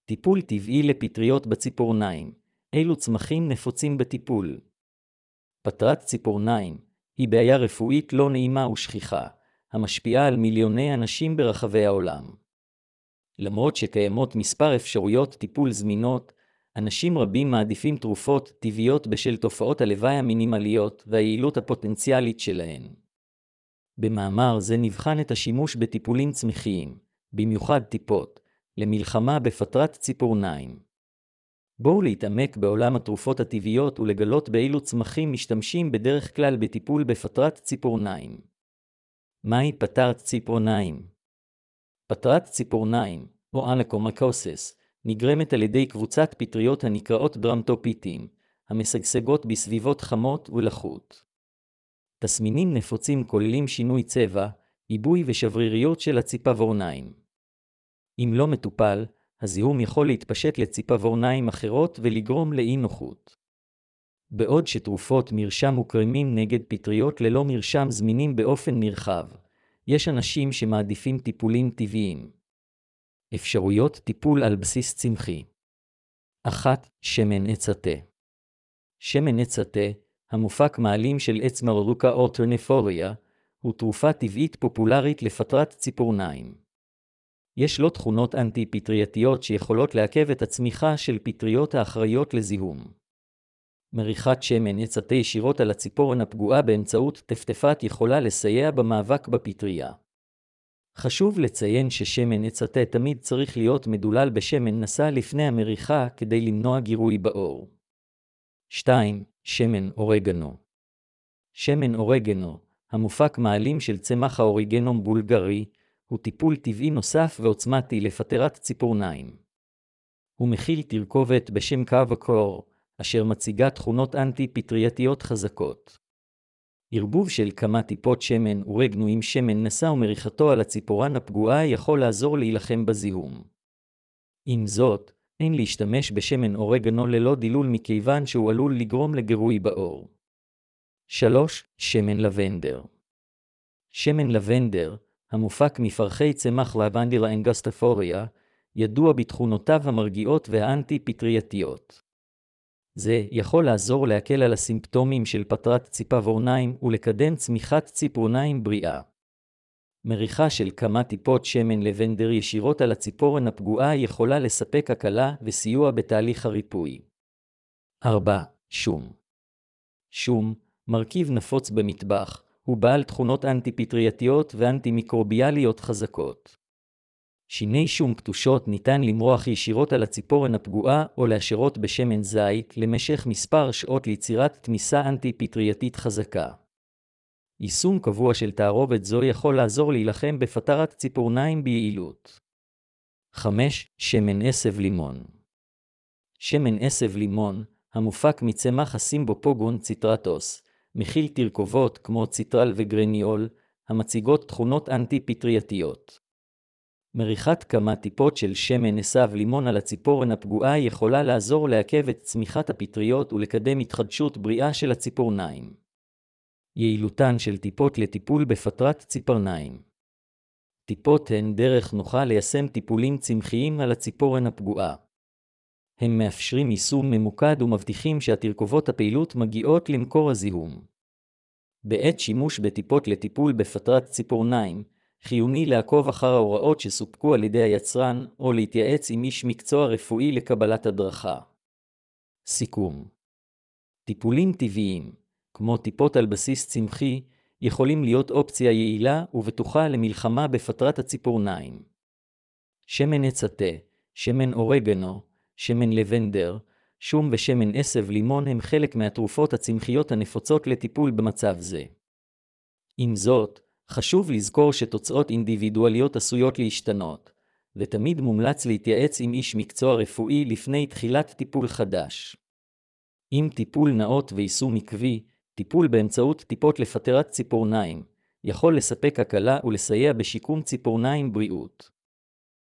טיפול טבעי לפטריות בציפורניים. אילו צמחים נפוצים בטיפול? פטרת ציפורניים היא בעיה רפואית לא נעימה ושכיחה, המשפיעה על מיליוני אנשים ברחבי העולם. למרות שקיימות מספר אפשרויות טיפול זמינות, אנשים רבים מעדיפים תרופות טבעיות בשל תופעות הלוואי המינימליות והיעילות הפוטנציאלית שלהן. במאמר זה נבחן את השימוש בטיפולים צמחיים, במיוחד טיפות, למלחמה בפטרת ציפורניים. בואו להתעמק בעולם התרופות הטבעיות ולגלות באילו צמחים משתמשים בדרך כלל בטיפול בפטרת ציפורניים. מהי פטרת ציפורניים? פטרת ציפורניים, או אנקומקוסס, נגרמת על ידי קבוצת פטריות הנקראות דרמטופיטים, המשגשגות בסביבות חמות ולחות. תסמינים נפוצים כוללים שינוי צבע, עיבוי ושבריריות של הציפורניים. אם לא מטופל, הזיהום יכול להתפשט לציפורניים אחרות ולגרום לאי נוחות. בעוד שתרופות מרשם וקרמים נגד פטריות ללא מרשם זמינים באופן נרחב, יש אנשים שמעדיפים טיפולים טבעיים. אפשרויות טיפול על בסיס צמחי. 1. שמן עץ התה. שמן עץ התה, המופק מעלים של עץ מרלוקה אורטרניפוריה, הוא תרופה טבעית פופולרית לפטרת ציפורניים. יש לו תכונות אנטי-פטרייתיות שיכולות לעכב את הצמיחה של פטריות האחראיות לזיהום. מריחת שמן עץ התה ישירות על הציפורן הפגועה באמצעות טפטפת יכולה לסייע במאבק בפטריה. חשוב לציין ששמן עץ התה תמיד צריך להיות מדולל בשמן נסה לפני המריחה כדי למנוע גירוי בעור. 2. שמן אורגנו. שמן אורגנו, המופק מעלים של צמח האוריגנום בולגרי, הוא טיפול טבעי נוסף ועוצמתי לפטרת ציפורניים. הוא מכיל תרכובת בשם קרבקור, אשר מציגה תכונות אנטי-פטרייתיות חזקות. ערבוב של כמה טיפות שמן אורגנו עם שמן נסה ומריחתו על הציפורן הפגועה יכול לעזור להילחם בזיהום. עם זאת, אין להשתמש בשמן אורגנו ללא דילול מכיוון שהוא עלול לגרום לגירוי בעור. 3. שמן לבנדר. שמן לבנדר, המופק מפרחי צמח לבנדלה אנגסטיפוריה, ידוע בתכונותיו המרגיעות והאנטי-פטרייתיות. זה יכול לעזור להקל על הסימפטומים של פטרת ציפורניים ולקדם צמיחת ציפורניים בריאה. מריחה של כמה טיפות שמן לבנדר ישירות על הציפורן הפגועה יכולה לספק הקלה וסיוע בתהליך הריפוי. 4. שום. שום, מרכיב נפוץ במטבח, הוא בעל תכונות אנטי-פטרייתיות ואנטי-מיקרוביאליות חזקות. שיני שום קטושות ניתן למרוח ישירות על הציפורן הפגועה או להשרות בשמן זית למשך מספר שעות ליצירת תמיסה אנטי-פטרייתית חזקה. יישום קבוע של תערובת זו יכול לעזור להילחם בפטרת ציפורניים ביעילות. 5. שמן עשב לימון. שמן עשב לימון, המופק מצמח הסימבופוגון ציטרטוס, מכיל תרכובות כמו ציטרל וגרניול, המציגות תכונות אנטי-פטרייתיות. מריחת כמה טיפות של שמן עשב לימון על הציפורן הפגועה יכולה לעזור לעכב את צמיחת הפטריות ולקדם התחדשות בריאה של הציפורניים. יעילותן של טיפות לטיפול בפטרת ציפורניים. טיפות הן דרך נוחה ליישם טיפולים צמחיים על הציפורן הפגועה. הם מאפשרים יישום ממוקד ומבטיחים שהתרכובות הפעילות מגיעות למקור הזיהום. בעת שימוש בטיפות לטיפול בפטרת ציפורניים, חיוני לעקוב אחר ההוראות שסופקו על ידי היצרן או להתייעץ עם איש מקצוע רפואי לקבלת הדרכה. סיכום. טיפולים טבעיים, כמו טיפות על בסיס צמחי, יכולים להיות אופציה יעילה ובטוחה למלחמה בפטרת הציפורניים. שמן עץ התה, שמן אורגנו, שמן לבנדר, שום ושמן עשב לימון הם חלק מהתרופות הצמחיות הנפוצות לטיפול במצב זה. עם זאת, חשוב לזכור שתוצאות אינדיבידואליות עשויות להשתנות, ותמיד מומלץ להתייעץ עם איש מקצוע רפואי לפני תחילת טיפול חדש. עם טיפול נאות ויישום עקבי, טיפול באמצעות טיפות לפטרת ציפורניים, יכול לספק הקלה ולסייע בשיקום ציפורניים בריאות.